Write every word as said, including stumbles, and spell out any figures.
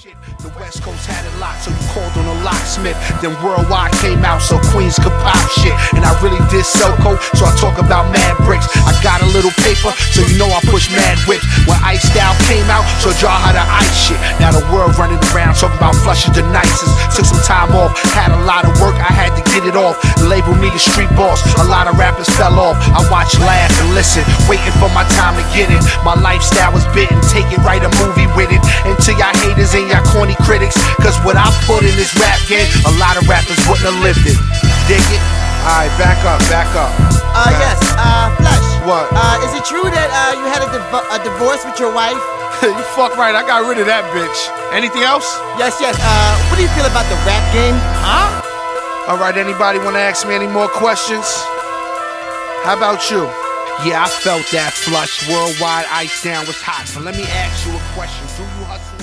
shit. The West Coast had it locked, so you called on a locksmith. Then Worldwide came out so Queens could pop shit. And I really did sell coke, so I talk about mad bricks. I got a little paper, so you know I push mad whips. When Ice Style came out, so y'all how to ice shit. Now the world running around talking about flushing the nicest. Took some time off, had a lot of work, I had to get it off. Label me the street boss, a lot of rappers fell off. I watch, laugh, and listen, waiting for my time to get it. My lifestyle was bitten, take it, write a movie with it. And to y'all haters and y'all corny critics, cause what I put in this rap game, a lot of rappers wouldn't have lived it. Dig it? Alright, back up, back up. Uh, yes, uh, Flush. What? Uh, is it true that, uh, you had a, div a divorce with your wife? You fuck right, I got rid of that bitch. Anything else? Yes, yes, uh, what do you feel about the rap game? Huh? Alright, anybody wanna ask me any more questions? How about you? Yeah, I felt that Flush. Worldwide Ice Down was hot. But let me ask you a question. Do you hustle?